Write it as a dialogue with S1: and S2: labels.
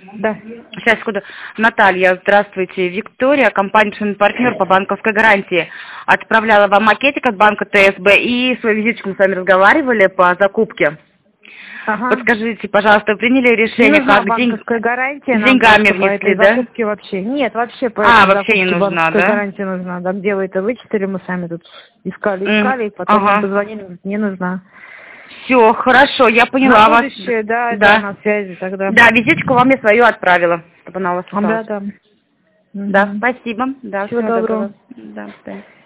S1: Да.
S2: Сейчас, секунду. Наталья, здравствуйте. Виктория, компания партнер по банковской гарантии. Отправляла вам макетик от банка ТСБ и свою визиточку мы с вами разговаривали по закупке.
S1: Ага.
S2: Подскажите, пожалуйста, приняли решение,
S1: не нужна
S2: как
S1: банковская гарантия,
S2: деньгами
S1: нам просто
S2: внесли,
S1: по этой закупке вообще. Нет, вообще по этой
S2: вообще не
S1: закупке
S2: нужна,
S1: банковская
S2: да?
S1: гарантия нужна. Да, где вы это вычислили, мы сами тут искали, и потом
S2: Ага.
S1: нам позвонили, не нужна.
S2: Все, хорошо, я поняла
S1: На
S2: вас.
S1: будущее, да, на связи тогда.
S2: Да, визиточку вам я свою отправила, чтобы она у вас осталась.
S1: Да.
S2: Да, спасибо. Да,
S1: Всего
S2: всего
S1: доброго.
S2: Да, до свидания.